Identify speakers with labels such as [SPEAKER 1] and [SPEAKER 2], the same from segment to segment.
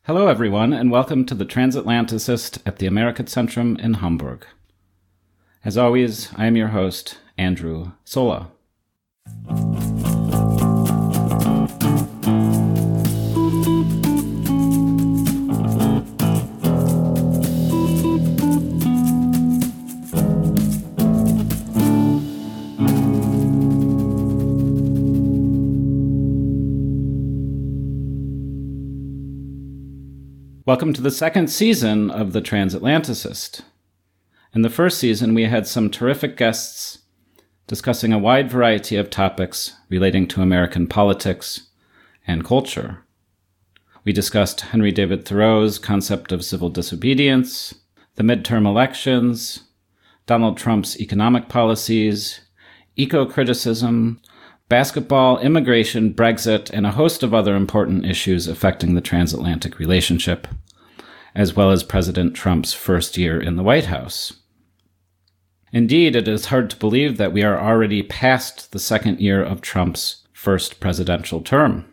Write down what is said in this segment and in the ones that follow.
[SPEAKER 1] Hello, everyone, and welcome to the Transatlanticist at the Amerikazentrum in Hamburg. As always, I am your host, Andrew Sola. Welcome to the second season of The Transatlanticist. In the first season, we had some terrific guests discussing a wide variety of topics relating to American politics and culture. We discussed Henry David Thoreau's concept of civil disobedience, the midterm elections, Donald Trump's economic policies, eco-criticism, basketball, immigration, Brexit, and a host of other important issues affecting the transatlantic relationship, as well as President Trump's first year in the White House. Indeed, it is hard to believe that we are already past the second year of Trump's first presidential term.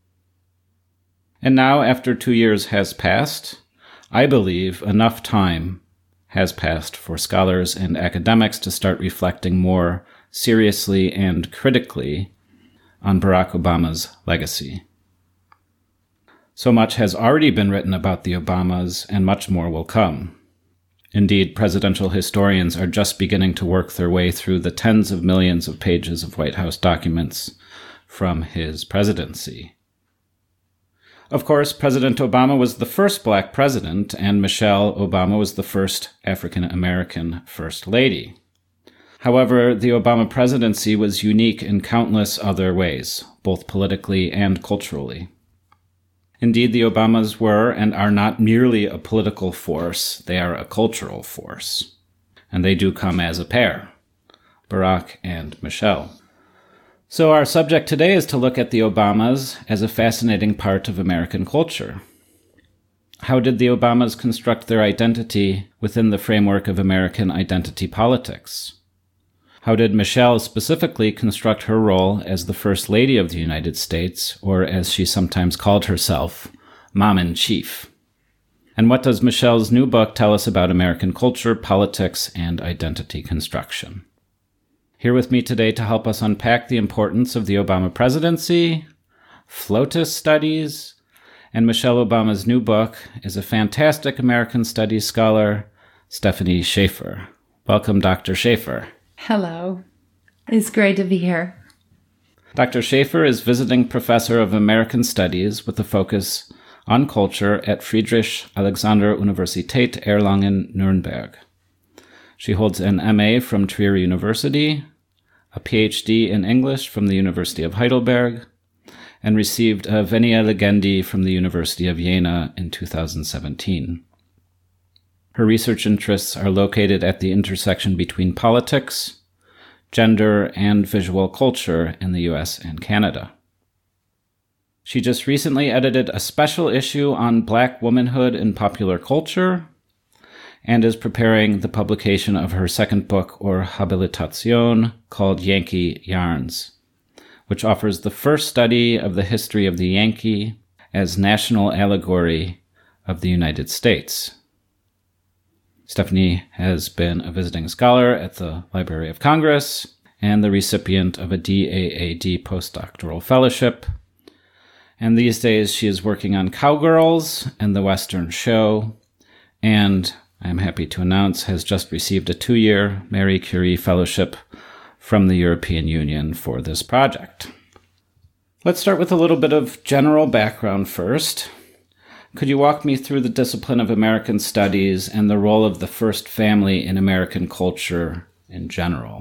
[SPEAKER 1] And now, after 2 years has passed, I believe enough time has passed for scholars and academics to start reflecting more seriously and critically on Barack Obama's legacy. So much has already been written about the Obamas, and much more will come. Indeed, presidential historians are just beginning to work their way through the tens of millions of pages of White House documents from his presidency. Of course, President Obama was the first black president, and Michelle Obama was the first African-American First Lady. However, the Obama presidency was unique in countless other ways, both politically and culturally. Indeed, the Obamas were and are not merely a political force, they are a cultural force. And they do come as a pair, Barack and Michelle. So our subject today is to look at the Obamas as a fascinating part of American culture. How did the Obamas construct their identity within the framework of American identity politics? How did Michelle specifically construct her role as the First Lady of the United States, or as she sometimes called herself, Mom-in-Chief? And what does Michelle's new book tell us about American culture, politics, and identity construction? Here with me today to help us unpack the importance of the Obama presidency, FLOTUS studies, and Michelle Obama's new book is a fantastic American studies scholar, Stephanie Schaefer. Welcome, Dr. Schaefer.
[SPEAKER 2] Hello. It's great to be here.
[SPEAKER 1] Dr. Schaefer is visiting professor of American Studies with a focus on culture at Friedrich-Alexander-Universität Erlangen-Nuremberg. She holds an MA from Trier University, a PhD in English from the University of Heidelberg, and received a Venia Legendi from the University of Jena in 2017. Her research interests are located at the intersection between politics, gender, and visual culture in the US and Canada. She just recently edited a special issue on Black womanhood in popular culture and is preparing the publication of her second book, or Habilitation, called Yankee Yarns, which offers the first study of the history of the Yankee as national allegory of the United States. Stephanie has been a visiting scholar at the Library of Congress and the recipient of a DAAD postdoctoral fellowship. And these days she is working on Cowgirls and the Western Show, and I'm happy to announce has just received a 2-year Marie Curie fellowship from the European Union for this project. Let's start with a little bit of general background first. Could you walk me through the discipline of American studies and the role of the first family in American culture in general?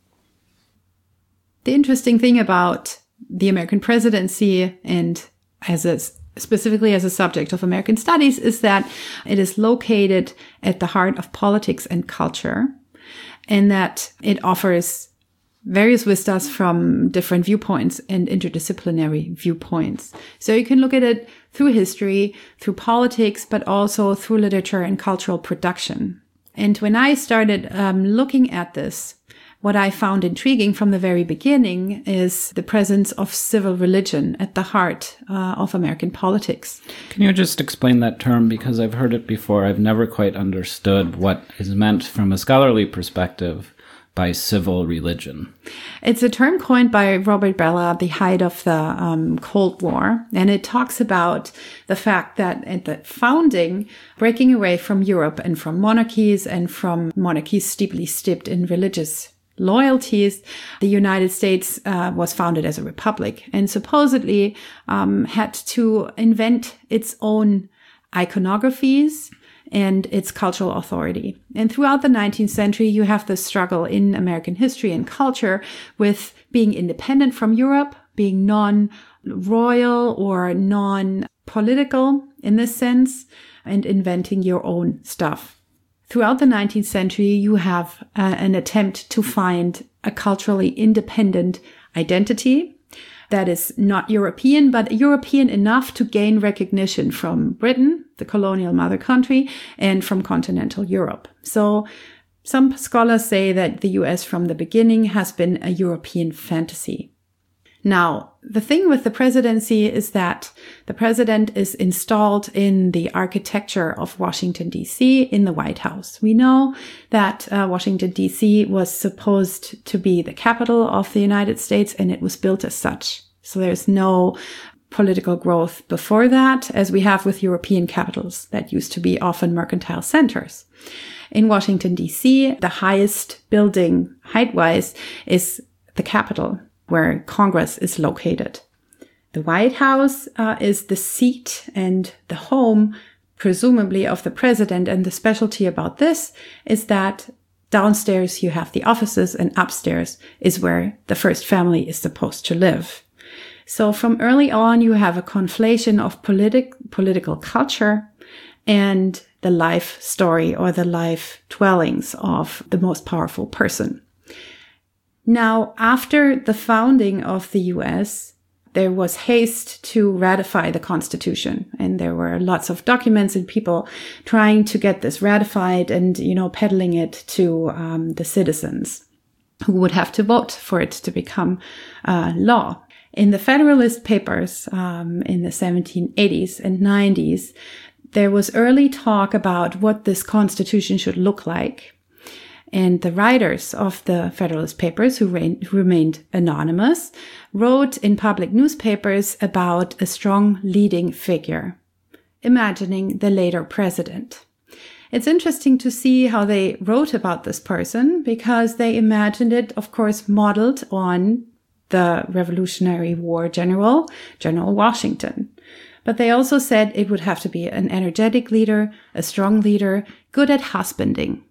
[SPEAKER 2] The interesting thing about the American presidency, and specifically as a subject of American studies, is that it is located at the heart of politics and culture, and that it offers various vistas from different viewpoints and interdisciplinary viewpoints. So you can look at it through history, through politics, but also through literature and cultural production. And when I started looking at this, What I found intriguing from the very beginning is the presence of civil religion at the heart of American politics.
[SPEAKER 1] Can you just explain that term? Because I've heard it before. I've never quite understood what is meant from a scholarly perspective by civil religion.
[SPEAKER 2] It's a term coined by Robert Bellah at the height of the Cold War, and it talks about the fact that at the founding, breaking away from Europe and from monarchies steeply steeped in religious loyalties, the United States was founded as a republic and supposedly had to invent its own iconographies and its cultural authority. And throughout the 19th century, you have this struggle in American history and culture with being independent from Europe, being non-royal or non-political in this sense, and inventing your own stuff. Throughout the 19th century, you have an attempt to find a culturally independent identity that is not European, but European enough to gain recognition from Britain, the colonial mother country, and from continental Europe. So some scholars say that the US from the beginning has been a European fantasy. Now, the thing with the presidency is that the president is installed in the architecture of Washington, D.C., in the White House. We know that Washington, D.C. was supposed to be the capital of the United States, and it was built as such. So there's no political growth before that, as we have with European capitals that used to be often mercantile centers. In Washington, D.C., the highest building height-wise is the Capitol, where Congress is located. The White House is the seat and the home, presumably, of the president. And the specialty about this is that downstairs you have the offices and upstairs is where the first family is supposed to live. So from early on, you have a conflation of political culture and the life story or the life dwellings of the most powerful person. Now, after the founding of the US, there was haste to ratify the Constitution. And there were lots of documents and people trying to get this ratified and, peddling it to the citizens who would have to vote for it to become law. In the Federalist Papers in the 1780s and 90s, there was early talk about what this Constitution should look like. And the writers of the Federalist Papers, who remained anonymous, wrote in public newspapers about a strong leading figure, imagining the later president. It's interesting to see how they wrote about this person, because they imagined it, of course, modeled on the Revolutionary War General Washington. But they also said it would have to be an energetic leader, a strong leader, good at husbanding.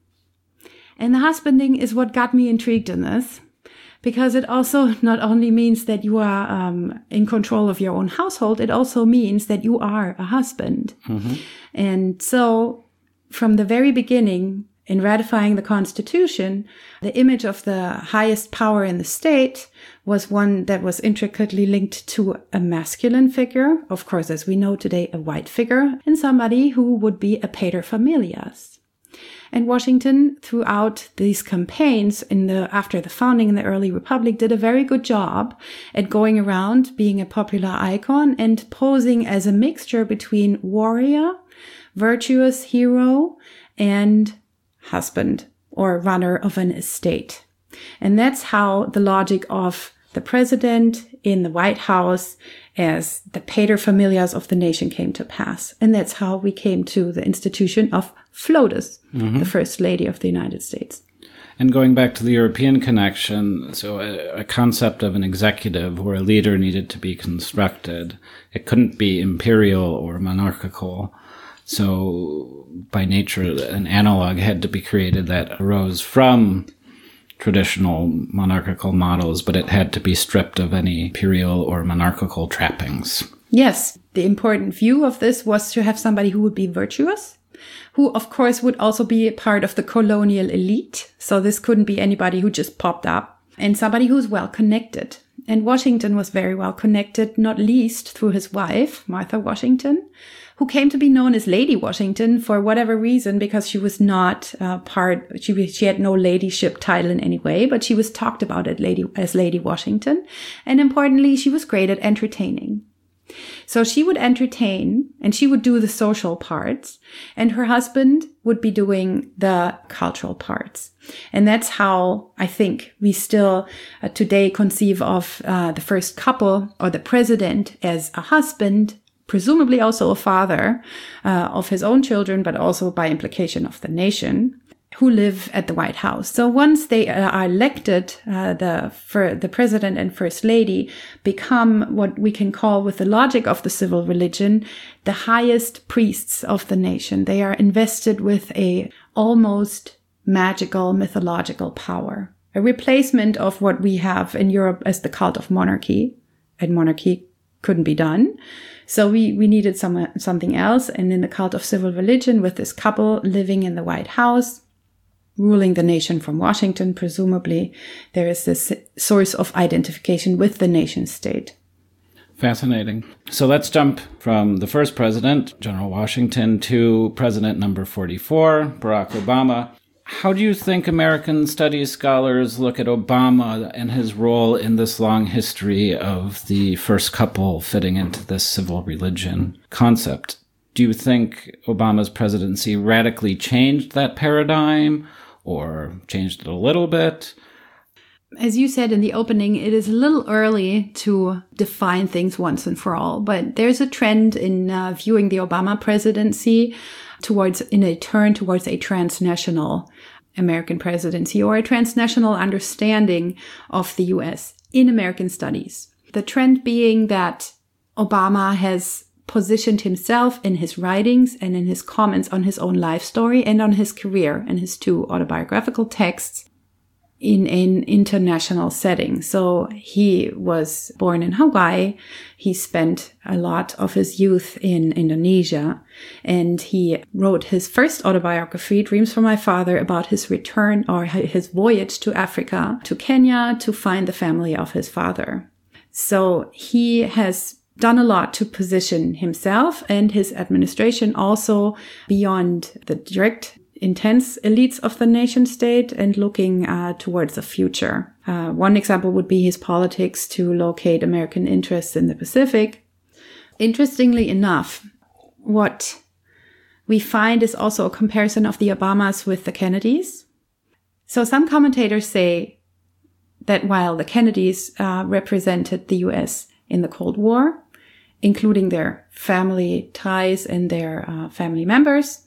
[SPEAKER 2] And the husbanding is what got me intrigued in this, because it also not only means that you are in control of your own household, it also means that you are a husband. Mm-hmm. And so from the very beginning, in ratifying the Constitution, the image of the highest power in the state was one that was intricately linked to a masculine figure, of course, as we know today, a white figure, and somebody who would be a paterfamilias. And Washington, throughout these campaigns after the founding in the early republic, did a very good job at going around being a popular icon and posing as a mixture between warrior, virtuous hero, and husband or runner of an estate. And that's how the logic of the president in the White House as the paterfamilias of the nation came to pass. And that's how we came to the institution of FLOTUS, the First Lady of the United States.
[SPEAKER 1] And going back to the European connection, so a concept of an executive where a leader needed to be constructed. It couldn't be imperial or monarchical. So by nature, an analog had to be created that arose from traditional monarchical models, but it had to be stripped of any imperial or monarchical trappings.
[SPEAKER 2] Yes, the important view of this was to have somebody who would be virtuous, who of course would also be a part of the colonial elite. So this couldn't be anybody who just popped up, and somebody who's well connected. And Washington was very well connected, not least through his wife, Martha Washington, who came to be known as Lady Washington for whatever reason, because she was not she had no ladyship title in any way, but she was talked about as Lady Washington. And importantly, she was great at entertaining. So she would entertain and she would do the social parts, and her husband would be doing the cultural parts. And that's how I think we still today conceive of the first couple, or the president, as a husband, presumably also a father of his own children, but also by implication of the nation, who live at the White House. So once they are elected, the president and first lady become what we can call, with the logic of the civil religion, the highest priests of the nation. They are invested with a almost magical, mythological power, a replacement of what we have in Europe as the cult of monarchy, and monarchy couldn't be done. So we needed something else. And in the cult of civil religion, with this couple living in the White House, ruling the nation from Washington, presumably, there is this source of identification with the nation state.
[SPEAKER 1] Fascinating. So let's jump from the first president, General Washington, to president number 44, Barack Obama. How do you think American studies scholars look at Obama and his role in this long history of the first couple fitting into this civil religion concept? Do you think Obama's presidency radically changed that paradigm, or changed it a little bit?
[SPEAKER 2] As you said in the opening, it is a little early to define things once and for all, but there's a trend in viewing the Obama presidency in a turn towards a transnational American presidency, or a transnational understanding of the US in American studies. The trend being that Obama has positioned himself in his writings and in his comments on his own life story and on his career and his two autobiographical texts in an international setting. So he was born in Hawaii. He spent a lot of his youth in Indonesia, and he wrote his first autobiography, Dreams from My Father, about his return, or his voyage to Africa, to Kenya, to find the family of his father. So he has done a lot to position himself and his administration also beyond the direct, intense elites of the nation state, and looking towards the future. One example would be his politics to locate American interests in the Pacific. Interestingly enough, what we find is also a comparison of the Obamas with the Kennedys. So some commentators say that while the Kennedys represented the US in the Cold War, including their family ties and their family members,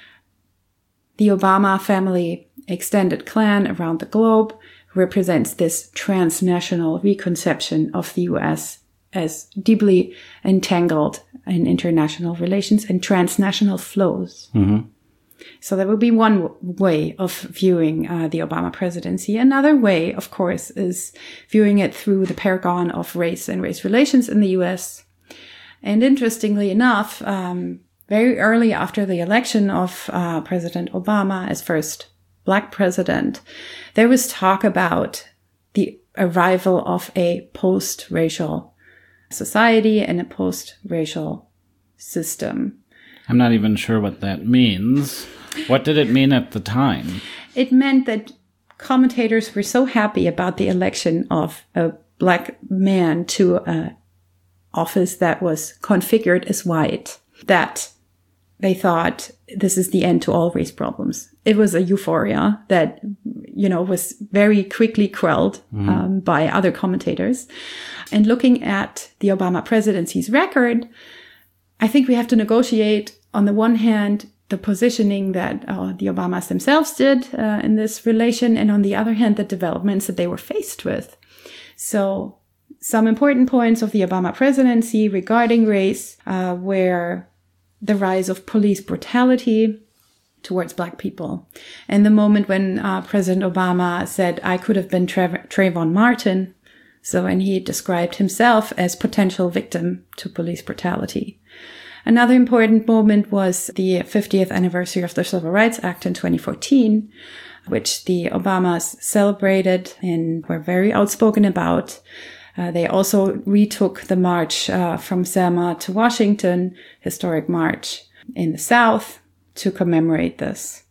[SPEAKER 2] the Obama family extended clan around the globe represents this transnational reconception of the US as deeply entangled in international relations and transnational flows. Mm-hmm. So that would be one way of viewing the Obama presidency. Another way, of course, is viewing it through the paragon of race and race relations in the US. And interestingly enough, very early after the election of President Obama as first Black president, there was talk about the arrival of a post-racial society and a post-racial system.
[SPEAKER 1] I'm not even sure what that means. What did it mean at the time?
[SPEAKER 2] It meant that commentators were so happy about the election of a Black man to an office that was configured as white, that they thought this is the end to all race problems. It was a euphoria that, was very quickly quelled by other commentators. And looking at the Obama presidency's record, I think we have to negotiate, on the one hand, the positioning that the Obamas themselves did in this relation, and on the other hand, the developments that they were faced with. So some important points of the Obama presidency regarding race were the rise of police brutality towards Black people. And the moment when President Obama said, I could have been Trayvon Martin. And he described himself as potential victim to police brutality. Another important moment was the 50th anniversary of the Civil Rights Act in 2014, which the Obamas celebrated and were very outspoken about. They also retook the march from Selma to Washington, historic march in the South, to commemorate this.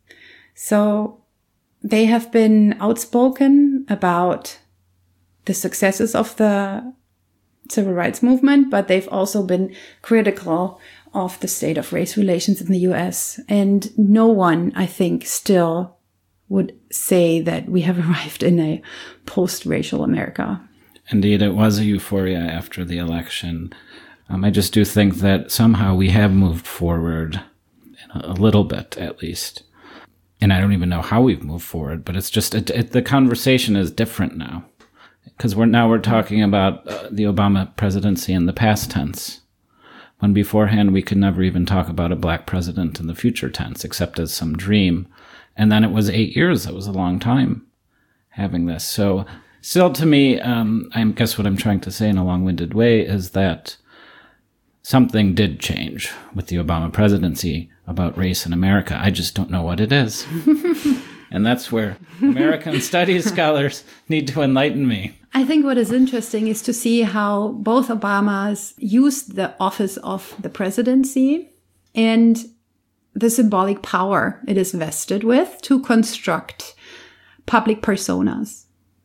[SPEAKER 2] So they have been outspoken about the successes of the civil rights movement, but they've also been critical of the state of race relations in the US. And no one, I think, still would say that we have arrived in a post-racial America.
[SPEAKER 1] Indeed, it was a euphoria after the election. I just do think that somehow we have moved forward a little bit, at least. And I don't even know how we've moved forward, but it's just the conversation is different now. Because we're talking about the Obama presidency in the past tense, when beforehand we could never even talk about a black president in the future tense, except as some dream. And then it was 8 years. That was a long time having this. So still, to me, I guess what I'm trying to say in a long-winded way is that something did change with the Obama presidency about race in America. I just don't know what it is. And that's where American studies scholars need to enlighten me.
[SPEAKER 2] I think what is interesting is to see how both Obamas used the office of the presidency and the symbolic power it is vested with to construct public personas.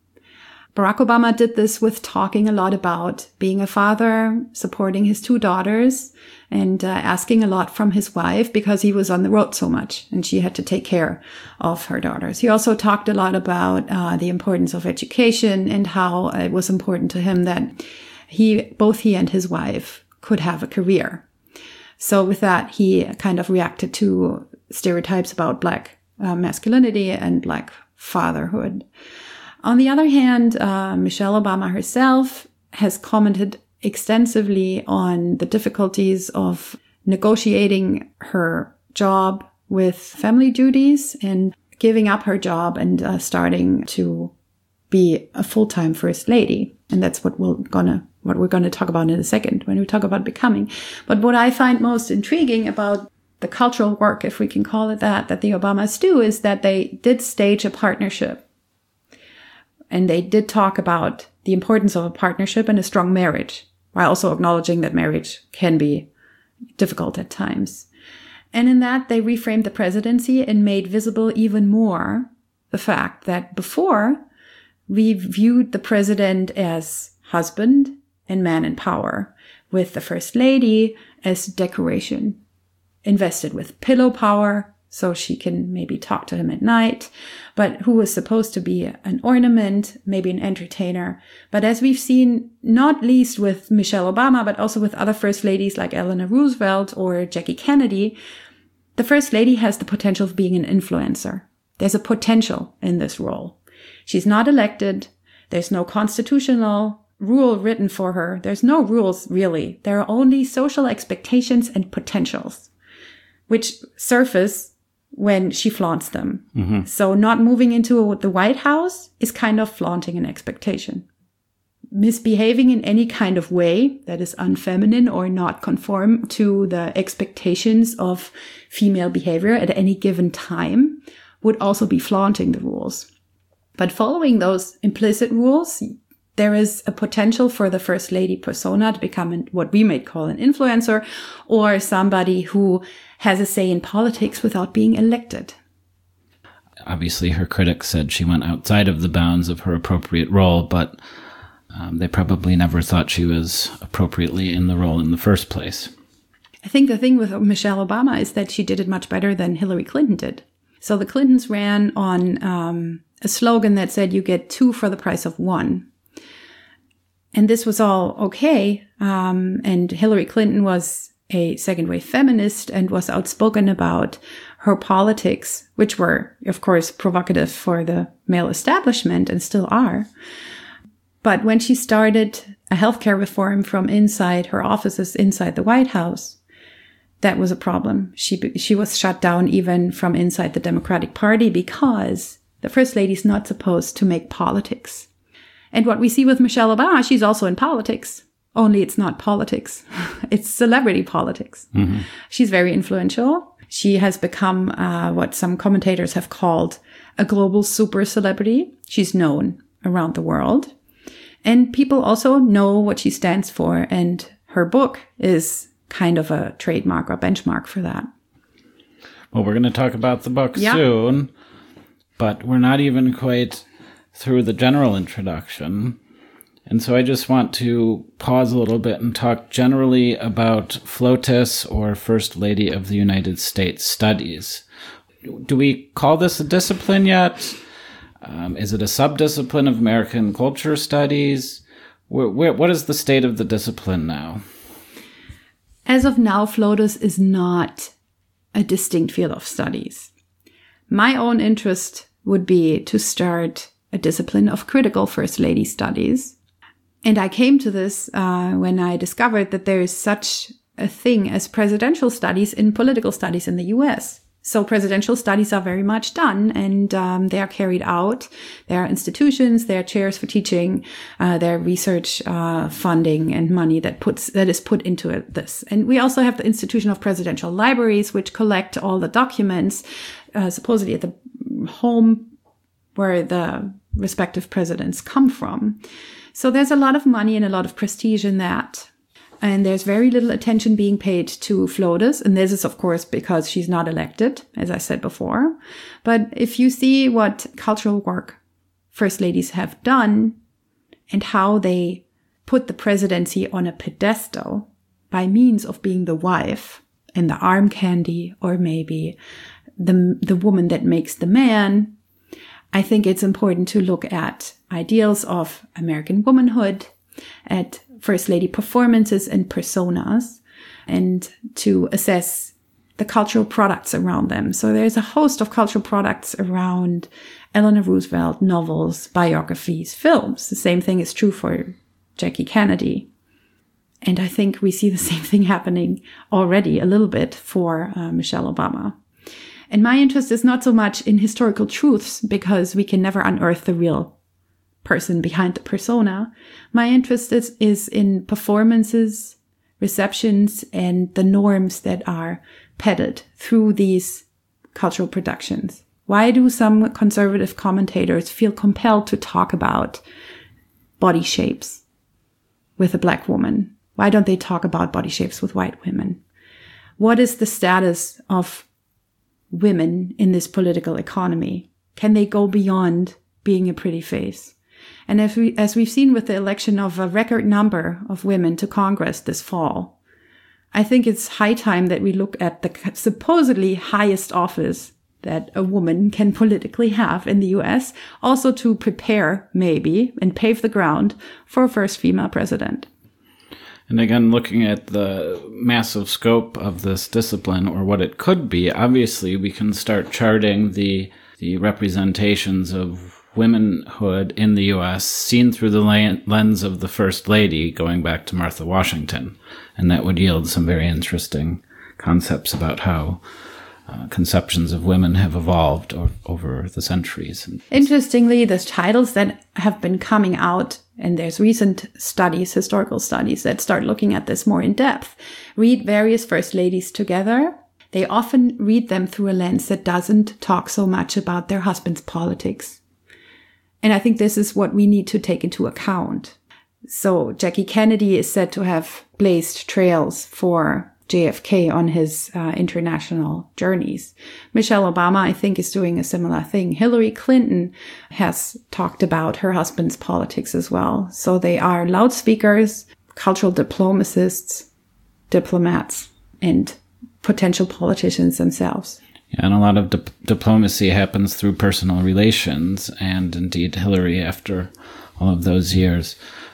[SPEAKER 2] Barack Obama did this with talking a lot about being a father, supporting his 2 daughters, and asking a lot from his wife because he was on the road so much and she had to take care of her daughters. He also talked a lot about the importance of education and how it was important to him that both he and his wife could have a career. So with that, he kind of reacted to stereotypes about black masculinity and black fatherhood. On the other hand, Michelle Obama herself has commented extensively on the difficulties of negotiating her job with family duties and giving up her job and starting to be a full-time first lady. And that's what we're gonna talk about in a second when we talk about becoming. But what I find most intriguing about the cultural work, if we can call it that the Obamas do, is that they did stage a partnership. And they did talk about the importance of a partnership and a strong marriage, while also acknowledging that marriage can be difficult at times. And in that, they reframed the presidency and made visible even more the fact that before, we viewed the president as husband and man in power, with the first lady as decoration, invested with pillow power, so she can maybe talk to him at night, but who was supposed to be an ornament, maybe an entertainer. But as we've seen, not least with Michelle Obama, but also with other first ladies like Eleanor Roosevelt or Jackie Kennedy, the first lady has the potential of being an influencer. There's a potential in this role. She's not elected. There's no constitutional rule written for her. There's no rules, really. There are only social expectations and potentials, which surface when she flaunts them. Mm-hmm. So not moving into the White House is kind of flaunting an expectation. Misbehaving in any kind of way that is unfeminine or not conform to the expectations of female behavior at any given time would also be flaunting the rules. But following those implicit rules, there is a potential for the first lady persona to become what we might call an influencer, or somebody who has a say in politics without being elected.
[SPEAKER 1] Obviously, her critics said she went outside of the bounds of her appropriate role, but they probably never thought she was appropriately in the role in the first place.
[SPEAKER 2] I think the thing with Michelle Obama is that she did it much better than Hillary Clinton did. So the Clintons ran on a slogan that said, "You get 2 for the price of 1." And this was all okay. And Hillary Clinton was a second-wave feminist and was outspoken about her politics, which were, of course, provocative for the male establishment and still are. But when she started a healthcare reform from inside her offices inside the White House, that was a problem. She was shut down even from inside the Democratic Party because the First Lady is not supposed to make politics. And what we see with Michelle Obama, she's also in politics, only it's not politics. It's celebrity politics. Mm-hmm. She's very influential. She has become what some commentators have called a global super celebrity. She's known around the world. And people also know what she stands for. And her book is kind of a trademark or benchmark for that.
[SPEAKER 1] Well, we're going to talk about the book soon, but we're not even quite through the general introduction. And so I just want to pause a little bit and talk generally about FLOTUS, or First Lady of the United States Studies. Do we call this a discipline yet? Is it a subdiscipline of American culture studies? What is the state of the discipline now?
[SPEAKER 2] As of now, FLOTUS is not a distinct field of studies. My own interest would be to start a discipline of critical First Lady studies. And I came to this when I discovered that there is such a thing as presidential studies in political studies in the US. So presidential studies are very much done, and they are carried out. There are institutions, there are chairs for teaching, there are research funding and money that is put into this. And we also have the institution of presidential libraries, which collect all the documents, supposedly at the home where the respective presidents come from. So there's a lot of money and a lot of prestige in that. And there's very little attention being paid to FLOTUS. And this is, of course, because she's not elected, as I said before. But if you see what cultural work First Ladies have done and how they put the presidency on a pedestal by means of being the wife and the arm candy, or maybe the woman that makes the man, I think it's important to look at ideals of American womanhood, at First Lady performances and personas, and to assess the cultural products around them. So there's a host of cultural products around Eleanor Roosevelt, novels, biographies, films. The same thing is true for Jackie Kennedy. And I think we see the same thing happening already a little bit for Michelle Obama. And my interest is not so much in historical truths, because we can never unearth the real person behind the persona. My interest is in performances, receptions, and the norms that are peddled through these cultural productions. Why do some conservative commentators feel compelled to talk about body shapes with a black woman? Why don't they talk about body shapes with white women? What is the status of women in this political economy? Can they go beyond being a pretty face? And as we've seen with the election of a record number of women to Congress this fall, I think it's high time that we look at the supposedly highest office that a woman can politically have in the US, also to prepare, maybe, and pave the ground for a first female president.
[SPEAKER 1] And again, looking at the massive scope of this discipline, or what it could be, obviously we can start charting the representations of womanhood in the U.S. seen through the lens of the First Lady, going back to Martha Washington. And that would yield some very interesting concepts about how conceptions of women have evolved over the centuries.
[SPEAKER 2] Interestingly, the titles that have been coming out, and there's recent studies, historical studies, that start looking at this more in depth, read various First Ladies together. They often read them through a lens that doesn't talk so much about their husband's politics. And I think this is what we need to take into account. So Jackie Kennedy is said to have blazed trails for JFK on his international journeys. Michelle Obama, I think, is doing a similar thing. Hillary Clinton has talked about her husband's politics as well. So they are loudspeakers, cultural diplomatists, diplomats, and potential politicians themselves.
[SPEAKER 1] Yeah, and a lot of diplomacy happens through personal relations. And indeed, Hillary, after all of those years,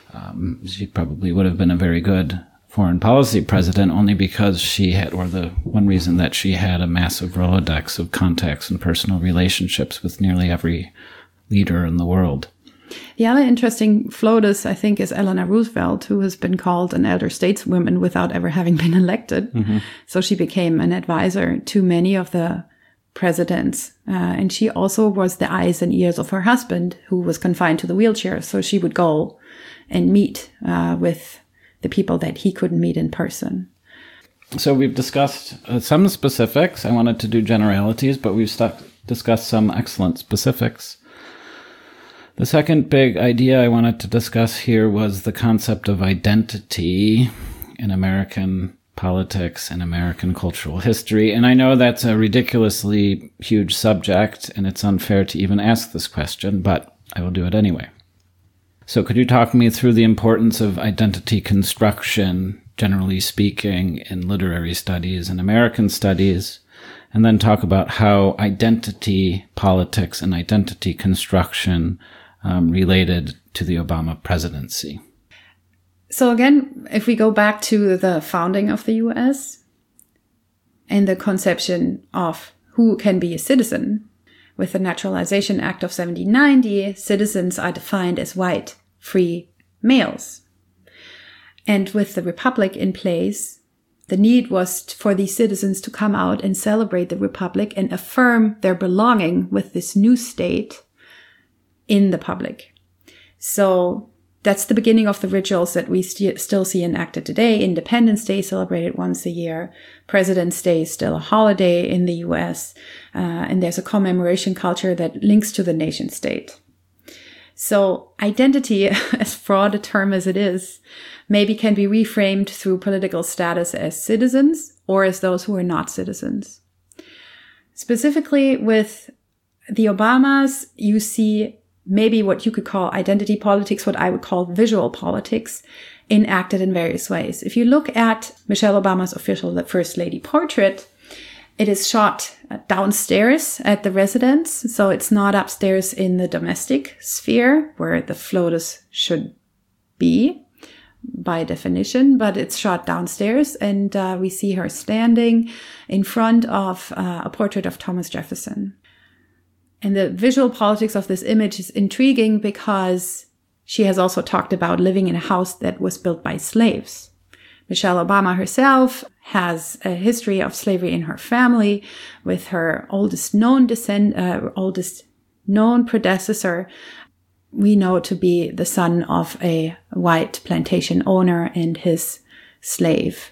[SPEAKER 1] she probably would have been a very good foreign policy president, only because she had, or the one reason that she had a massive Rolodex of contacts and personal relationships with nearly every leader in the world.
[SPEAKER 2] The other interesting FLOTUS, I think, is Eleanor Roosevelt, who has been called an elder stateswoman without ever having been elected. Mm-hmm. So she became an advisor to many of the presidents. And she also was the eyes and ears of her husband, who was confined to the wheelchair. So she would go and meet with the people that he couldn't meet in person.
[SPEAKER 1] So we've discussed some specifics. I wanted to do generalities, but we've discussed some excellent specifics. The second big idea I wanted to discuss here was the concept of identity in American politics and American cultural history. And I know that's a ridiculously huge subject, and it's unfair to even ask this question, but I will do it anyway. So could you talk me through the importance of identity construction, generally speaking, in literary studies and American studies, and then talk about how identity politics and identity construction related to the Obama presidency?
[SPEAKER 2] So again, if we go back to the founding of the US and the conception of who can be a citizen, with the Naturalization Act of 1790, citizens are defined as white, free males. And with the Republic in place, the need was for these citizens to come out and celebrate the Republic and affirm their belonging with this new state in the public. So that's the beginning of the rituals that we still see enacted today. Independence Day celebrated once a year. President's Day is still a holiday in the US. And there's a commemoration culture that links to the nation state. So identity, as broad a term as it is, maybe can be reframed through political status as citizens or as those who are not citizens. Specifically with the Obamas, you see maybe what you could call identity politics, what I would call visual politics, enacted in various ways. If you look at Michelle Obama's official First Lady portrait, it is shot downstairs at the residence. So it's not upstairs in the domestic sphere where the FLOTUS should be by definition, but it's shot downstairs. And we see her standing in front of a portrait of Thomas Jefferson. And the visual politics of this image is intriguing because she has also talked about living in a house that was built by slaves. Michelle Obama herself has a history of slavery in her family, with her oldest known predecessor we know to be the son of a white plantation owner and his slave.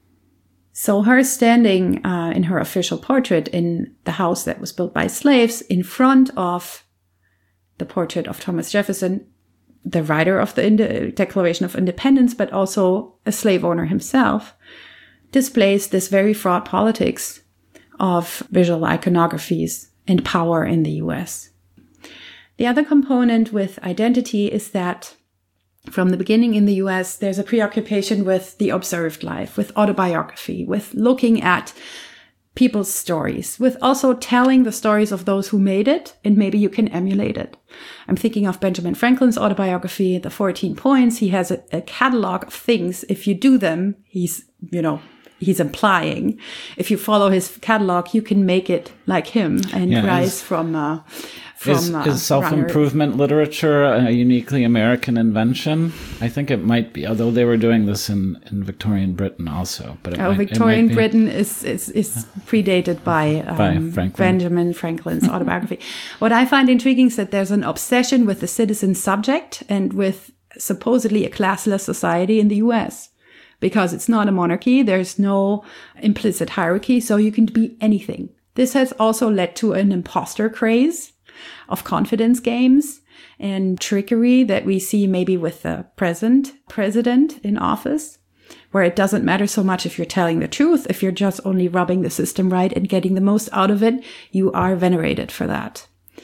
[SPEAKER 2] So her standing in her official portrait in the house that was built by slaves in front of the portrait of Thomas Jefferson, the writer of the Declaration of Independence, but also a slave owner himself, displays this very fraught politics of visual iconographies and power in the US. The other component with identity is that from the beginning in the US, there's a preoccupation with the observed life, with autobiography, with looking at people's stories, with also telling the stories of those who made it, and maybe you can emulate it. I'm thinking of Benjamin Franklin's autobiography, The 14 Points. He has a catalog of things. If you do them, he's implying. If you follow his catalog, you can make it like him and rise from
[SPEAKER 1] is self-improvement literature a uniquely American invention? I think it might be, although they were doing this in Victorian Britain also. But
[SPEAKER 2] Victorian Britain is predated by
[SPEAKER 1] Franklin.
[SPEAKER 2] Benjamin Franklin's autobiography. What I find intriguing is that there's an obsession with the citizen subject and with supposedly a classless society in the US. Because it's not a monarchy, there's no implicit hierarchy, so you can be anything. This has also led to an imposter craze of confidence games and trickery that we see maybe with the present president in office, where it doesn't matter so much if you're telling the truth. If you're just only rubbing the system right and getting the most out of it, you are venerated for that.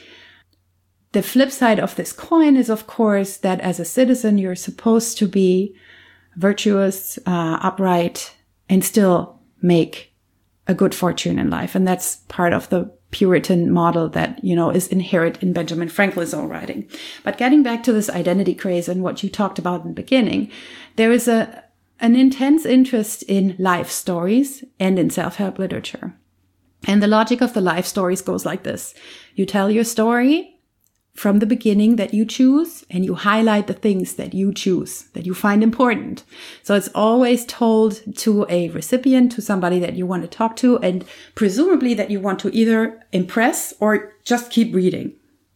[SPEAKER 2] The flip side of this coin is, of course, that as a citizen, you're supposed to be virtuous, upright, and still make a good fortune in life. And that's part of the Puritan model that, is inherent in Benjamin Franklin's own writing. But getting back to this identity craze and what you talked about in the beginning, there is an intense interest in life stories and in self-help literature. And the logic of the life stories goes like this. You tell your story from the beginning that you choose, and you highlight the things that you choose, that you find important. So it's always told to a recipient, to somebody that you want to talk to, and presumably that you want to either impress or just keep reading.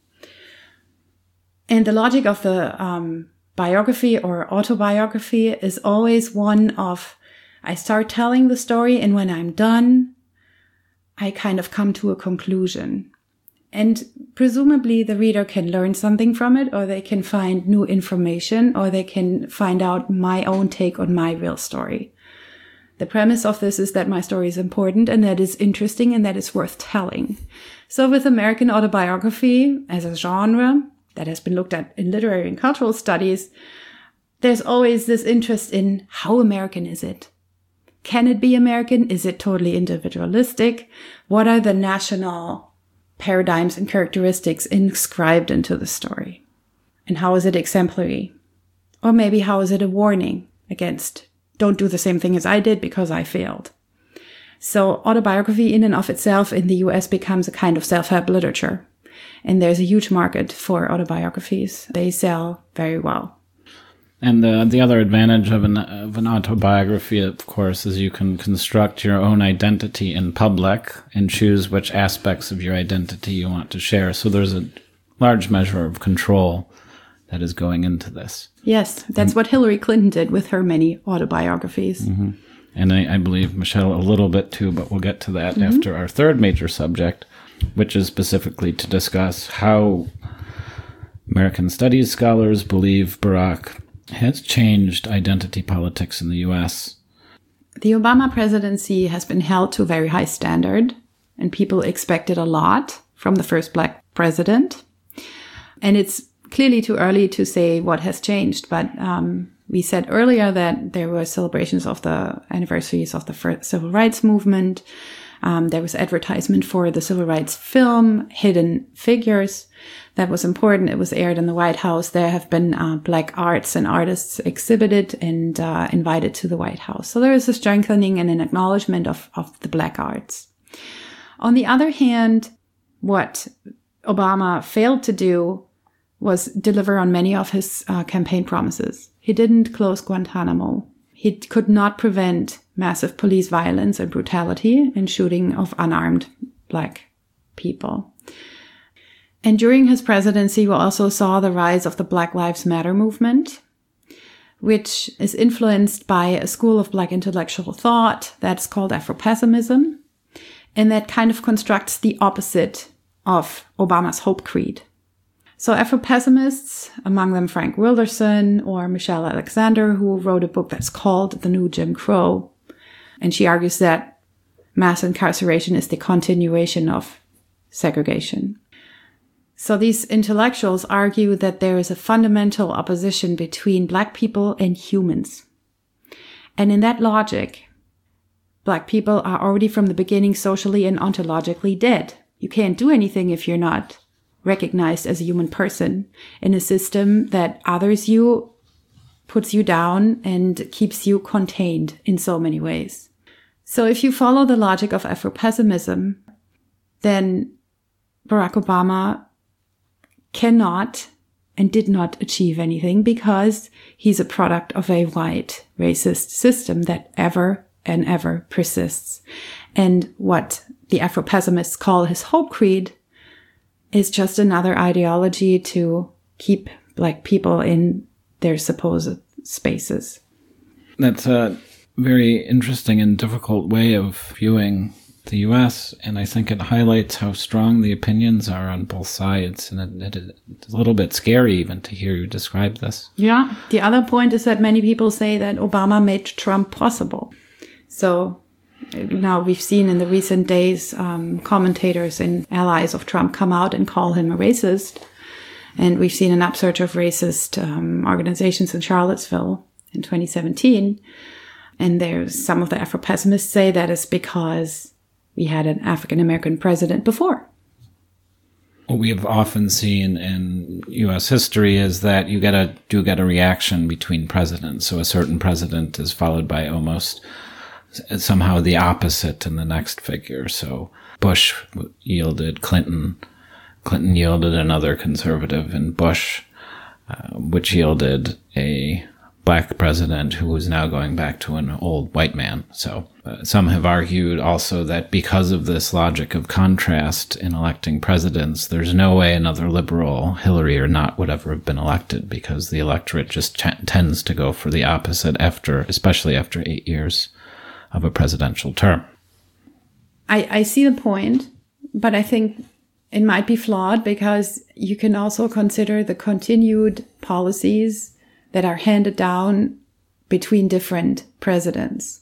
[SPEAKER 2] And the logic of the biography or autobiography is always one of, I start telling the story, and when I'm done, I kind of come to a conclusion. And presumably the reader can learn something from it, or they can find new information, or they can find out my own take on my real story. The premise of this is that my story is important and that it's interesting and that it's worth telling. So with American autobiography as a genre that has been looked at in literary and cultural studies, there's always this interest in how American is it? Can it be American? Is it totally individualistic? What are the national paradigms and characteristics inscribed into the story? And how is it exemplary? Or maybe how is it a warning against don't do the same thing as I did because I failed? So autobiography in and of itself in the US becomes a kind of self-help literature. And there's a huge market for autobiographies. They sell very well.
[SPEAKER 1] And the other advantage of an autobiography, of course, is you can construct your own identity in public and choose which aspects of your identity you want to share. So there's a large measure of control that is going into this.
[SPEAKER 2] Yes, that's what Hillary Clinton did with her many autobiographies.
[SPEAKER 1] Mm-hmm. And I believe Michelle a little bit too, but we'll get to that after our third major subject, which is specifically to discuss how American studies scholars believe Barack has changed identity politics in the U.S.
[SPEAKER 2] The Obama presidency has been held to a very high standard, and people expected a lot from the first Black president. And it's clearly too early to say what has changed, but we said earlier that there were celebrations of the anniversaries of the first civil rights movement. There was advertisement for the civil rights film, Hidden Figures. That was important. It was aired in the White House. There have been Black arts and artists exhibited and invited to the White House. So there is a strengthening and an acknowledgement of the Black arts. On the other hand, what Obama failed to do was deliver on many of his campaign promises. He didn't close Guantanamo. He could not prevent massive police violence and brutality and shooting of unarmed Black people. And during his presidency, we also saw the rise of the Black Lives Matter movement, which is influenced by a school of Black intellectual thought that's called Afropessimism, and that kind of constructs the opposite of Obama's Hope Creed. So Afro-pessimists, among them Frank Wilderson or Michelle Alexander, who wrote a book that's called The New Jim Crow. And she argues that mass incarceration is the continuation of segregation. So these intellectuals argue that there is a fundamental opposition between Black people and humans. And in that logic, Black people are already from the beginning socially and ontologically dead. You can't do anything if you're not recognized as a human person in a system that others you, puts you down, and keeps you contained in so many ways. So if you follow the logic of Afro-pessimism, then Barack Obama cannot and did not achieve anything because he's a product of a white racist system that ever and ever persists. And what the Afro-pessimists call his Hope Creed is just another ideology to keep Black people in their supposed spaces.
[SPEAKER 1] That's a very interesting and difficult way of viewing the U.S., and I think it highlights how strong the opinions are on both sides, and it's a little bit scary even to hear you describe this.
[SPEAKER 2] Yeah. The other point is that many people say that Obama made Trump possible. So now we've seen in the recent days commentators and allies of Trump come out and call him a racist. And we've seen an upsurge of racist organizations in Charlottesville in 2017. And there's some of the Afro-pessimists say that is because we had an African-American president before.
[SPEAKER 1] What we have often seen in U.S. history is that you do get a reaction between presidents. So a certain president is followed by almost somehow the opposite in the next figure. So Bush yielded Clinton yielded another conservative in Bush, which yielded a Black president who is now going back to an old white man. So some have argued also that because of this logic of contrast in electing presidents, there's no way another liberal, Hillary or not, would ever have been elected, because the electorate just tends to go for the opposite especially after 8 years of a presidential term.
[SPEAKER 2] I see the point, but I think it might be flawed because you can also consider the continued policies that are handed down between different presidents.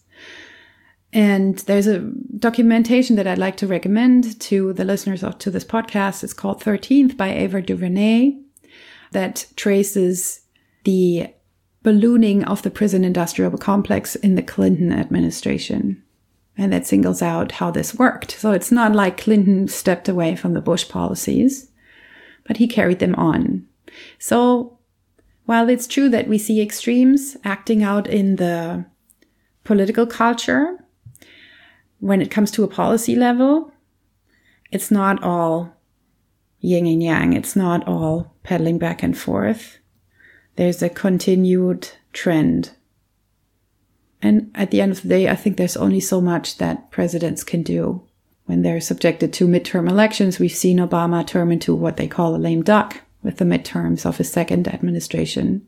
[SPEAKER 2] And there's a documentation that I'd like to recommend to the listeners to this podcast. It's called 13th by Ava DuVernay, that traces the ballooning of the prison industrial complex in the Clinton administration. And that singles out how this worked. So it's not like Clinton stepped away from the Bush policies, but he carried them on. So while it's true that we see extremes acting out in the political culture, when it comes to a policy level, it's not all yin and yang. It's not all pedaling back and forth. There's a continued trend. And at the end of the day, I think there's only so much that presidents can do when they're subjected to midterm elections. We've seen Obama turn into what they call a lame duck with the midterms of his second administration.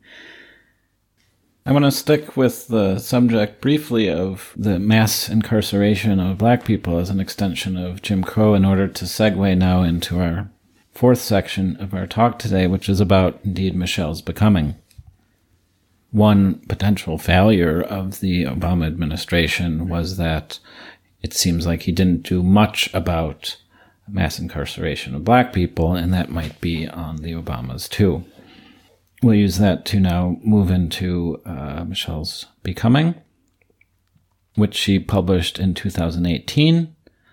[SPEAKER 1] I want to stick with the subject briefly of the mass incarceration of Black people as an extension of Jim Crow in order to segue now into our fourth section of our talk today, which is about, indeed, Michelle's becoming. One potential failure of the Obama administration was that it seems like he didn't do much about mass incarceration of Black people, and that might be on the Obamas too. We'll use that to now move into Michelle's Becoming, which she published in 2018.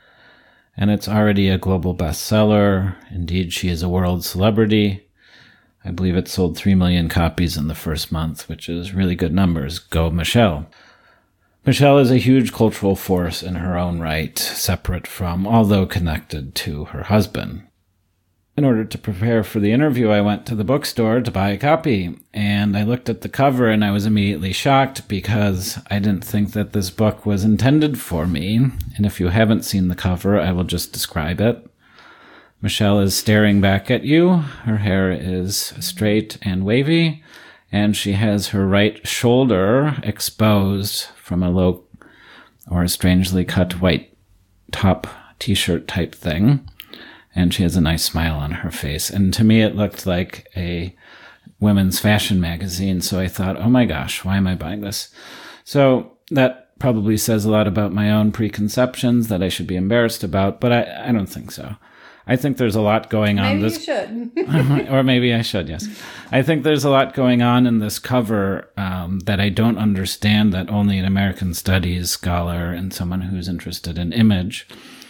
[SPEAKER 1] And it's already a global bestseller. Indeed, she is a world celebrity. I believe it sold 3 million copies in the first month, which is really good numbers. Go Michelle. Michelle is a huge cultural force in her own right, separate from, although connected to, her husband. In order to prepare for the interview, I went to the bookstore to buy a copy, and I looked at the cover and I was immediately shocked because I didn't think that this book was intended for me. And if you haven't seen the cover, I will just describe it. Michelle is staring back at you. Her hair is straight and wavy, and she has her right shoulder exposed from a low or a strangely cut white top t-shirt type thing. And she has a nice smile on her face. And to me, it looked like a women's fashion magazine. So I thought, oh my gosh, why am I buying this? So that probably says a lot about my own preconceptions that I should be embarrassed about, but I don't think so. I think there's a lot going on.
[SPEAKER 2] Maybe you should.
[SPEAKER 1] Or maybe I should, yes. I think there's a lot going on in this cover that I don't understand, that only an American studies scholar and someone who's interested in image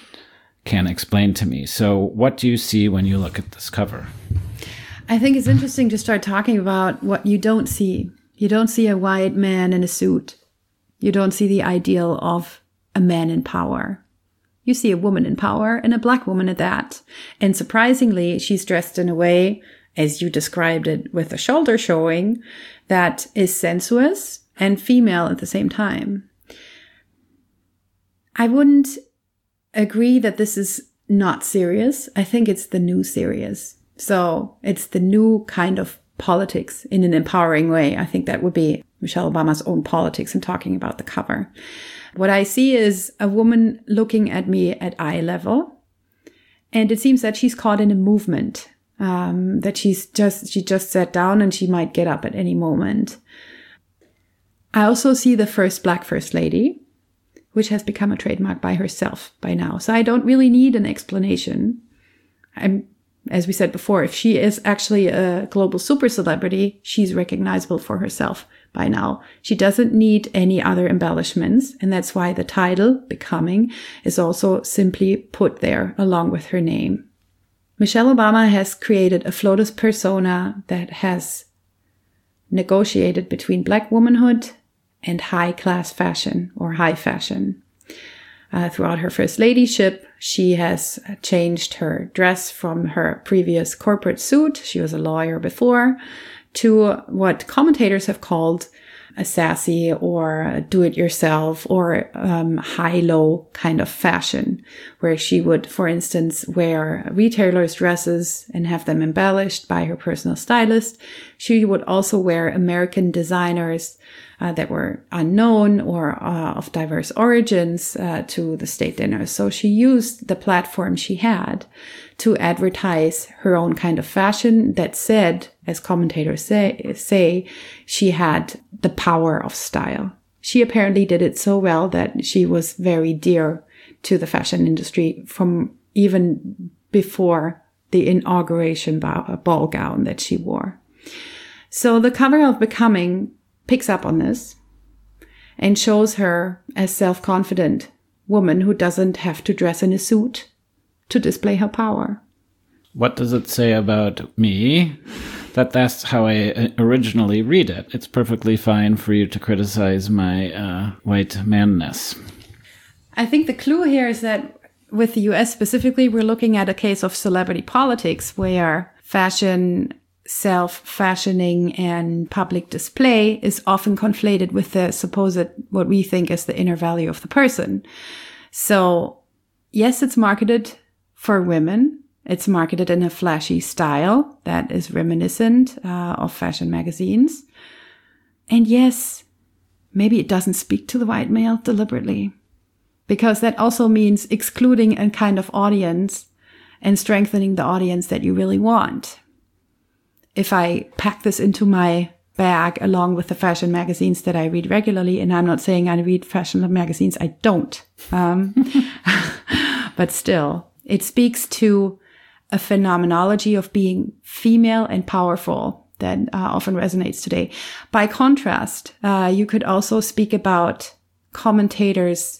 [SPEAKER 1] can explain to me. So what do you see when you look at this cover?
[SPEAKER 2] I think it's interesting to start talking about what you don't see. You don't see a white man in a suit. You don't see the ideal of a man in power. You see a woman in power, and a Black woman at that. And surprisingly, she's dressed in a way, as you described it, with the shoulder showing, that is sensuous and female at the same time. I wouldn't agree that this is not serious. I think it's the new serious. So it's the new kind of politics in an empowering way. I think that would be Michelle Obama's own politics in talking about the cover. What I see is a woman looking at me at eye level. And it seems that she's caught in a movement, that she just sat down and she might get up at any moment. I also see the first Black First Lady, which has become a trademark by herself by now. So I don't really need an explanation. As we said before, if she is actually a global super celebrity, she's recognizable for herself by now. She doesn't need any other embellishments. And that's why the title, Becoming, is also simply put there along with her name. Michelle Obama has created a FLOTUS persona that has negotiated between Black womanhood and high-class fashion or high fashion. Throughout her first ladyship, she has changed her dress from her previous corporate suit, she was a lawyer before, to what commentators have called a sassy or do-it-yourself or high-low kind of fashion, where she would, for instance, wear retailers' dresses and have them embellished by her personal stylist. She would also wear American designers that were unknown or of diverse origins to the state dinners. So she used the platform she had to advertise her own kind of fashion that said, as commentators say, she had the power of style. She apparently did it so well that she was very dear to the fashion industry from even before the inauguration ball gown that she wore. So the cover of Becoming picks up on this and shows her as self-confident woman who doesn't have to dress in a suit to display her power.
[SPEAKER 1] What does it say about me? That's how I originally read it. It's perfectly fine for you to criticize my white manness.
[SPEAKER 2] I think the clue here is that with the US specifically, we're looking at a case of celebrity politics where fashion, self-fashioning and public display is often conflated with the supposed, what we think is the inner value of the person. So yes, it's marketed for women. It's marketed in a flashy style that is reminiscent of fashion magazines. And yes, maybe it doesn't speak to the white male deliberately, because that also means excluding a kind of audience and strengthening the audience that you really want. If I pack this into my bag along with the fashion magazines that I read regularly, and I'm not saying I read fashion magazines, I don't. But still, it speaks to a phenomenology of being female and powerful that often resonates today. By contrast, you could also speak about commentators'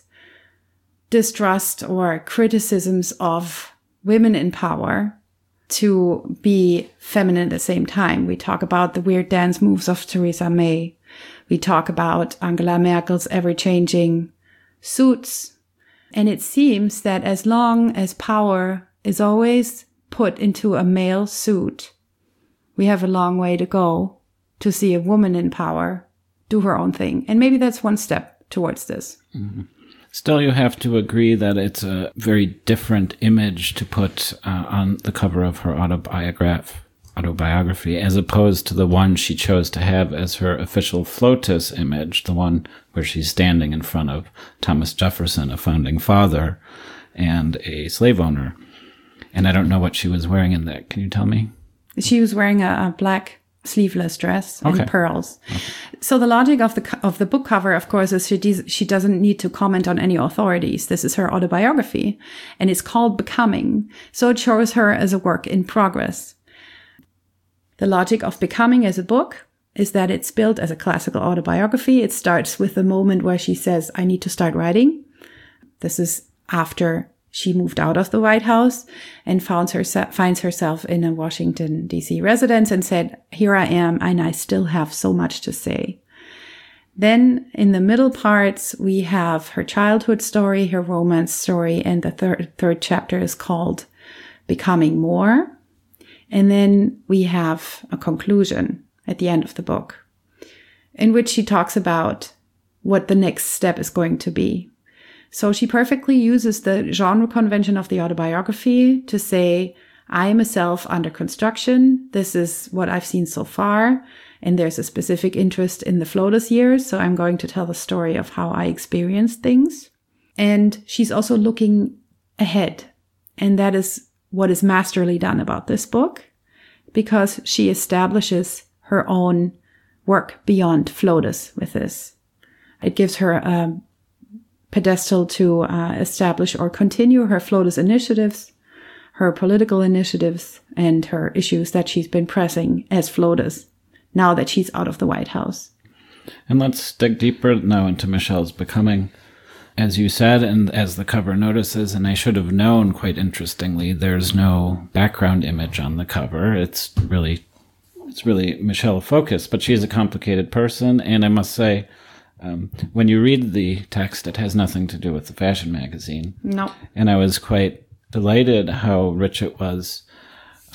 [SPEAKER 2] distrust or criticisms of women in power to be feminine at the same time. We talk about the weird dance moves of Theresa May. We talk about Angela Merkel's ever-changing suits. And it seems that as long as power is always put into a male suit, we have a long way to go to see a woman in power do her own thing. And maybe that's one step towards this.
[SPEAKER 1] Mm-hmm. Still, you have to agree that it's a very different image to put on the cover of her autobiography, as opposed to the one she chose to have as her official FLOTUS image, the one where she's standing in front of Thomas Jefferson, a founding father, and a slave owner. And I don't know what she was wearing in that. Can you tell me?
[SPEAKER 2] She was wearing a black sleeveless dress and pearls. Okay. So the logic of the book cover, of course, is she doesn't need to comment on any authorities. This is her autobiography, and it's called Becoming. So it shows her as a work in progress. The logic of Becoming as a book is that it's built as a classical autobiography. It starts with the moment where she says, I need to start writing. This is after she moved out of the White House and finds herself in a Washington, D.C. residence and said, here I am, and I still have so much to say. Then in the middle parts, we have her childhood story, her romance story, and the third chapter is called Becoming More. And then we have a conclusion at the end of the book in which she talks about what the next step is going to be. So she perfectly uses the genre convention of the autobiography to say, I am a self under construction. This is what I've seen so far. And there's a specific interest in the FLOTUS years. So I'm going to tell the story of how I experienced things. And she's also looking ahead. And that is what is masterly done about this book, because she establishes her own work beyond FLOTUS with this. It gives her a pedestal to establish or continue her FLOTUS initiatives, her political initiatives, and her issues that she's been pressing as FLOTUS now that she's out of the White House.
[SPEAKER 1] And let's dig deeper now into Michelle's Becoming. As you said, and as the cover notices, and I should have known, quite interestingly, there's no background image on the cover. It's really Michelle focused, but she's a complicated person, and I must say, when you read the text, it has nothing to do with the fashion magazine.
[SPEAKER 2] No.
[SPEAKER 1] And I was quite delighted how rich it was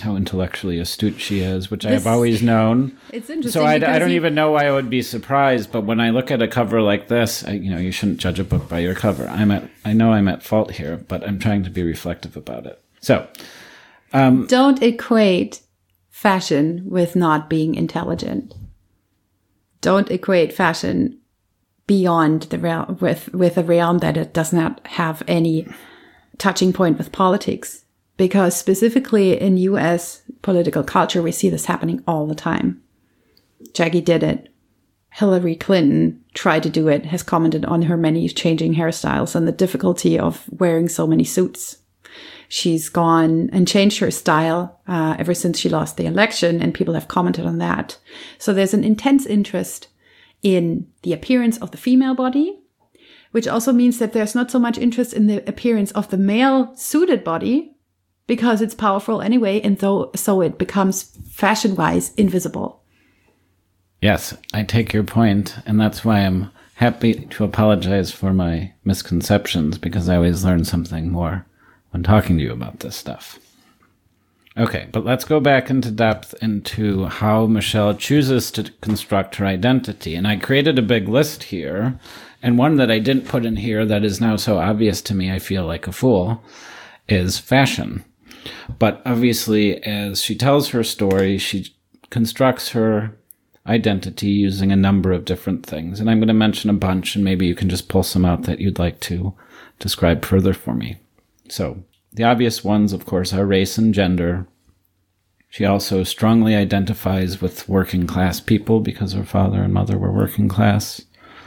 [SPEAKER 1] how intellectually astute she is, which I have always known.
[SPEAKER 2] It's interesting.
[SPEAKER 1] So I don't even know why I would be surprised. But when I look at a cover like this, you shouldn't judge a book by your cover. I know I'm at fault here, but I'm trying to be reflective about it. So
[SPEAKER 2] don't equate fashion with not being intelligent. Don't equate fashion beyond the realm with a realm that it does not have any touching point with politics. Because specifically in US political culture, we see this happening all the time. Jackie did it. Hillary Clinton tried to do it, has commented on her many changing hairstyles and the difficulty of wearing so many suits. She's gone and changed her style ever since she lost the election, and people have commented on that. So there's an intense interest in the appearance of the female body, which also means that there's not so much interest in the appearance of the male suited body, because it's powerful anyway, and so it becomes fashion-wise invisible.
[SPEAKER 1] Yes, I take your point, and that's why I'm happy to apologize for my misconceptions, because I always learn something more when talking to you about this stuff. Okay, but let's go back into depth into how Michelle chooses to construct her identity. And I created a big list here, and one that I didn't put in here that is now so obvious to me I feel like a fool is fashion. But obviously, as she tells her story, she constructs her identity using a number of different things. And I'm going to mention a bunch, and maybe you can just pull some out that you'd like to describe further for me. So the obvious ones, of course, are race and gender. She also strongly identifies with working class people because her father and mother were working class.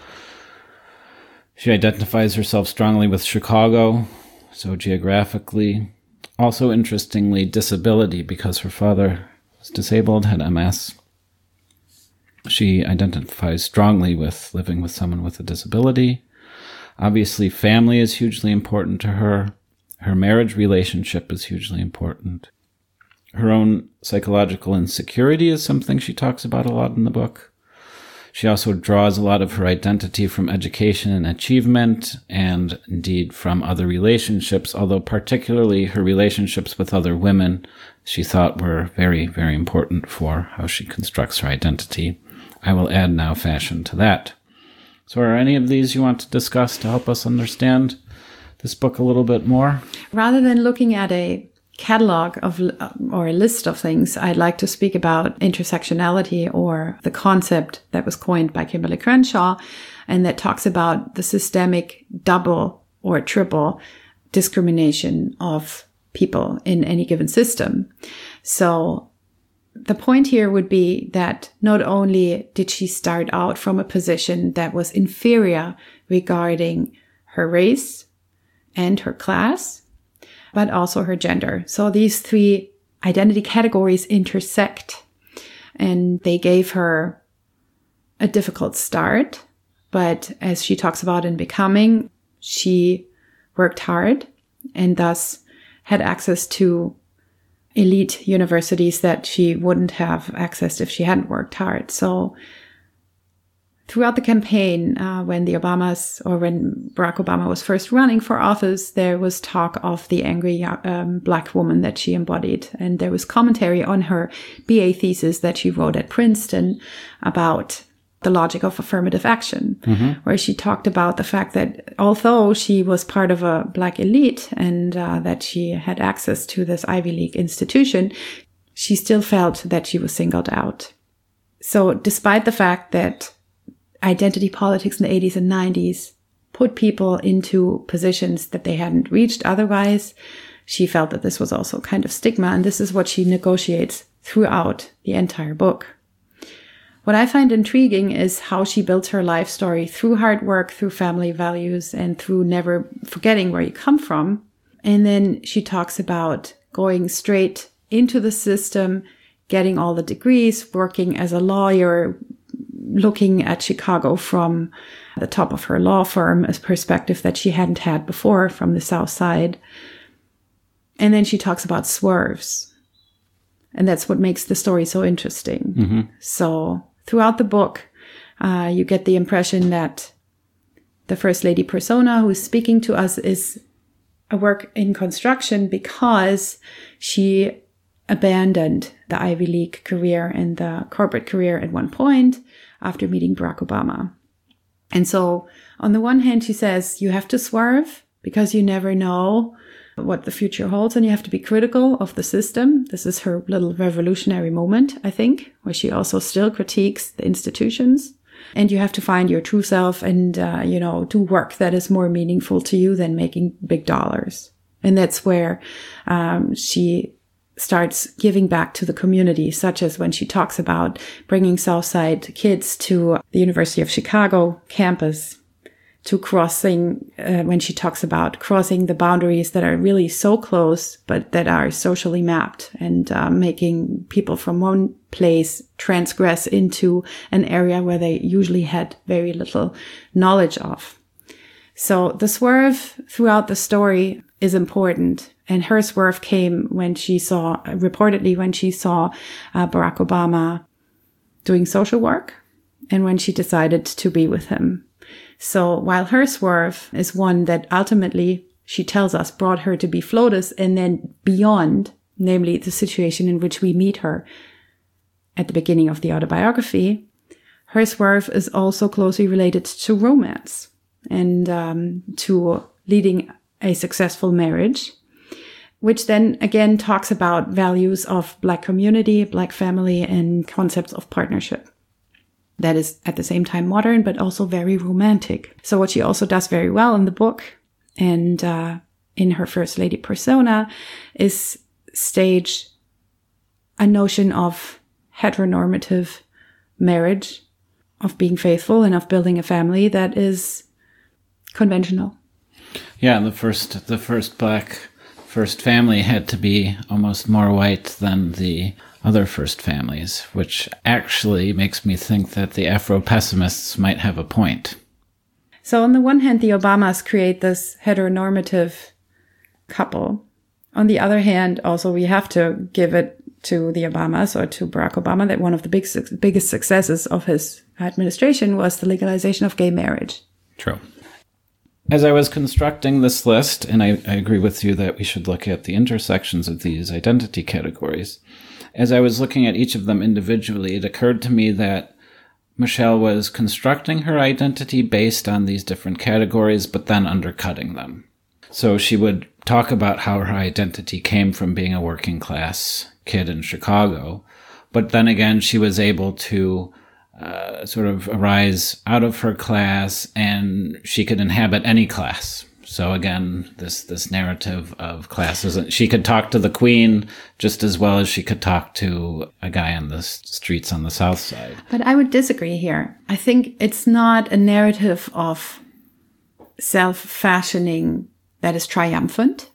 [SPEAKER 1] She identifies herself strongly with Chicago, so geographically. Also, interestingly, disability, because her father was disabled, had MS. She identifies strongly with living with someone with a disability. Obviously, family is hugely important to her. Her marriage relationship is hugely important. Her own psychological insecurity is something she talks about a lot in the book. She also draws a lot of her identity from education and achievement, and indeed from other relationships, although particularly her relationships with other women she thought were very, very important for how she constructs her identity. I will add now fashion to that. So are any of these you want to discuss to help us understand this book a little bit more? Rather
[SPEAKER 2] than looking at a catalog of or a list of things, I'd like to speak about intersectionality, or the concept that was coined by Kimberly Crenshaw, and that talks about the systemic double or triple discrimination of people in any given system. So the point here would be that not only did she start out from a position that was inferior regarding her race and her class, but also her gender. So these three identity categories intersect, and they gave her a difficult start. But as she talks about in Becoming, she worked hard and thus had access to elite universities that she wouldn't have accessed if she hadn't worked hard. So throughout the campaign, when Barack Obama was first running for office, there was talk of the angry Black woman that she embodied. And there was commentary on her BA thesis that she wrote at Princeton about the logic of affirmative action, where she talked about the fact that although she was part of a Black elite and that she had access to this Ivy League institution, she still felt that she was singled out. So despite the fact that identity politics in the 80s and 90s put people into positions that they hadn't reached otherwise, she felt that this was also kind of stigma, and this is what she negotiates throughout the entire book. What I find intriguing is how she built her life story through hard work, through family values, and through never forgetting where you come from. And then she talks about going straight into the system, getting all the degrees, working as a lawyer, looking at Chicago from the top of her law firm, a perspective that she hadn't had before from the South Side. And then she talks about swerves. And that's what makes the story so interesting. So throughout the book, you get the impression that the First Lady persona who is speaking to us is a work in construction because she abandoned the Ivy League career and the corporate career at one point after meeting Barack Obama. And so on the one hand, she says, you have to swerve because you never know what the future holds, and you have to be critical of the system. This is her little revolutionary moment, I think, where she also still critiques the institutions. And you have to find your true self and, do work that is more meaningful to you than making big dollars. And that's where she starts giving back to the community, such as when she talks about bringing Southside kids to the University of Chicago campus, to crossing, when she talks about crossing the boundaries that are really so close, but that are socially mapped, and making people from one place transgress into an area where they usually had very little knowledge of. So the swerve throughout the story is important. And her swerve came when she saw Barack Obama doing social work, and when she decided to be with him. So while her swerve is one that ultimately, she tells us, brought her to be FLOTUS and then beyond, namely the situation in which we meet her at the beginning of the autobiography, her swerve is also closely related to romance and to leading a successful marriage, which then again talks about values of Black community, Black family, and concepts of partnership. That is at the same time modern, but also very romantic. So what she also does very well in the book and in her First Lady persona is stage a notion of heteronormative marriage, of being faithful and of building a family that is conventional.
[SPEAKER 1] Yeah, the first Black first family had to be almost more white than the other first families, which actually makes me think that the Afro-pessimists might have a point.
[SPEAKER 2] So on the one hand, the Obamas create this heteronormative couple. On the other hand, also we have to give it to the Obamas, or to Barack Obama, that one of the biggest successes of his administration was the legalization of gay marriage.
[SPEAKER 1] True. As I was constructing this list, and I agree with you that we should look at the intersections of these identity categories, as I was looking at each of them individually, it occurred to me that Michelle was constructing her identity based on these different categories, but then undercutting them. So she would talk about how her identity came from being a working class kid in Chicago, but then again, she was able to sort of arise out of her class, and she could inhabit any class. So again, this narrative of classes. She could talk to the Queen just as well as she could talk to a guy on the streets on the South Side.
[SPEAKER 2] But I would disagree here. I think it's not a narrative of self-fashioning that is triumphant.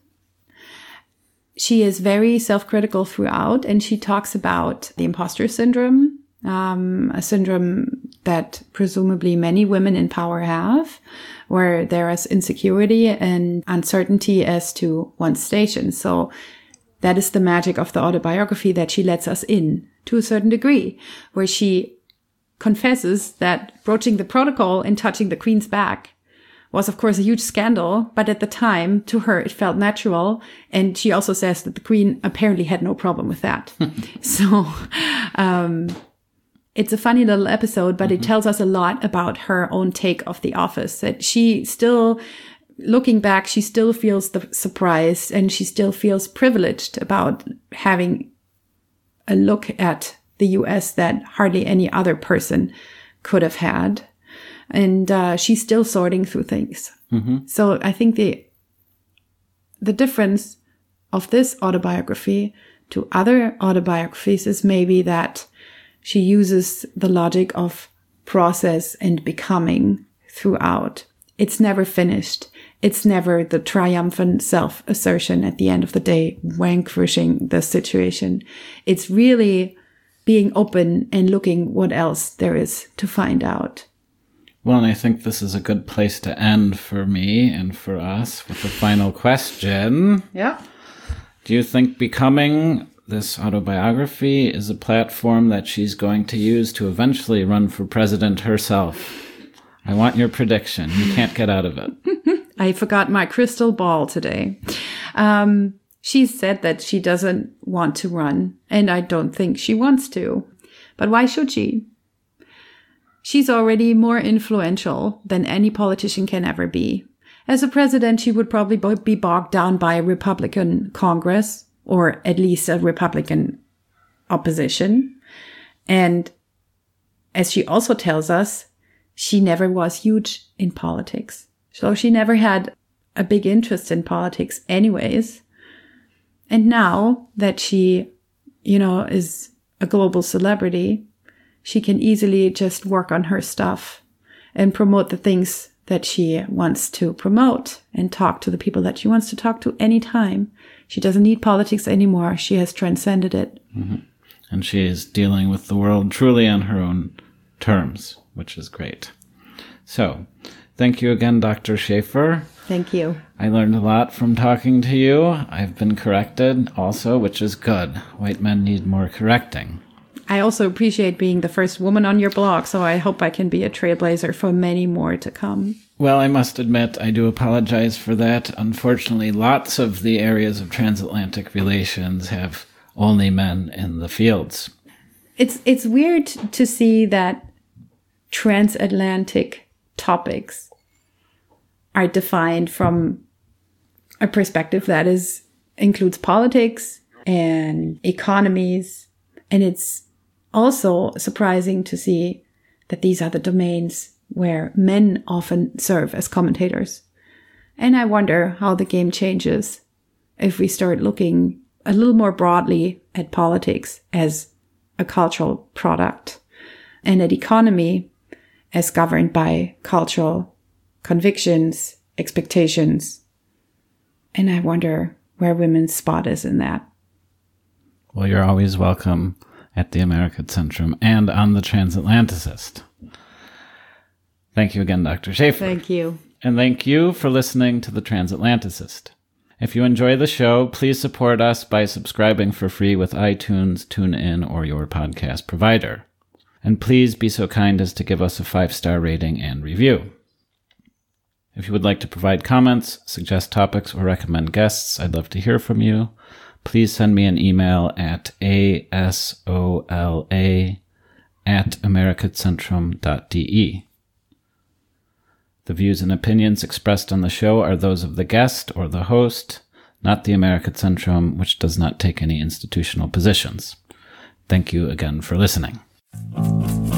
[SPEAKER 2] She is very self-critical throughout, and she talks about the imposter syndrome, a syndrome that presumably many women in power have, where there is insecurity and uncertainty as to one's station. So that is the magic of the autobiography, that she lets us in to a certain degree, where she confesses that broaching the protocol and touching the Queen's back was, of course, a huge scandal, but at the time, to her, it felt natural. And she also says that the Queen apparently had no problem with that. So it's a funny little episode, but it tells us a lot about her own take of the office, that she still, looking back, she still feels the surprise, and she still feels privileged about having a look at the US that hardly any other person could have had. And she's still sorting through things. Mm-hmm. So I think the difference of this autobiography to other autobiographies is maybe that she uses the logic of process and becoming throughout. It's never finished. It's never the triumphant self-assertion at the end of the day, vanquishing the situation. It's really being open and looking what else there is to find out.
[SPEAKER 1] Well, and I think this is a good place to end for me and for us with the final question.
[SPEAKER 2] Yeah.
[SPEAKER 1] Do you think becoming this autobiography is a platform that she's going to use to eventually run for president herself? I want your prediction. You can't get out of it.
[SPEAKER 2] I forgot my crystal ball today. She said that she doesn't want to run, and I don't think she wants to. But why should she? She's already more influential than any politician can ever be. As a president, she would probably be bogged down by a Republican Congress, or at least a Republican opposition. And as she also tells us, she never was huge in politics. So she never had a big interest in politics anyways. And now that she, is a global celebrity, she can easily just work on her stuff and promote the things that she wants to promote and talk to the people that she wants to talk to anytime. She doesn't need politics anymore. She has transcended it.
[SPEAKER 1] Mm-hmm. And she is dealing with the world truly on her own terms, which is great. So, thank you again, Dr. Schaefer.
[SPEAKER 2] Thank you.
[SPEAKER 1] I learned a lot from talking to you. I've been corrected also, which is good. White men need more correcting.
[SPEAKER 2] I also appreciate being the first woman on your blog, so I hope I can be a trailblazer for many more to come.
[SPEAKER 1] Well, I must admit, I do apologize for that. Unfortunately, lots of the areas of transatlantic relations have only men in the fields.
[SPEAKER 2] It's weird to see that transatlantic topics are defined from a perspective that includes politics and economies. And it's also surprising to see that these are the domains where men often serve as commentators. And I wonder how the game changes if we start looking a little more broadly at politics as a cultural product and at economy as governed by cultural convictions, expectations. And I wonder where women's spot is in that.
[SPEAKER 1] Well, you're always welcome at the American Centrum and on the Transatlanticist. Thank you again, Dr. Schaefer.
[SPEAKER 2] Thank you.
[SPEAKER 1] And thank you for listening to the Transatlanticist. If you enjoy the show, please support us by subscribing for free with iTunes, TuneIn, or your podcast provider. And please be so kind as to give us a 5-star rating and review. If you would like to provide comments, suggest topics, or recommend guests, I'd love to hear from you. Please send me an email at asola@americacentrum.de. The views and opinions expressed on the show are those of the guest or the host, not the American Centrum, which does not take any institutional positions. Thank you again for listening.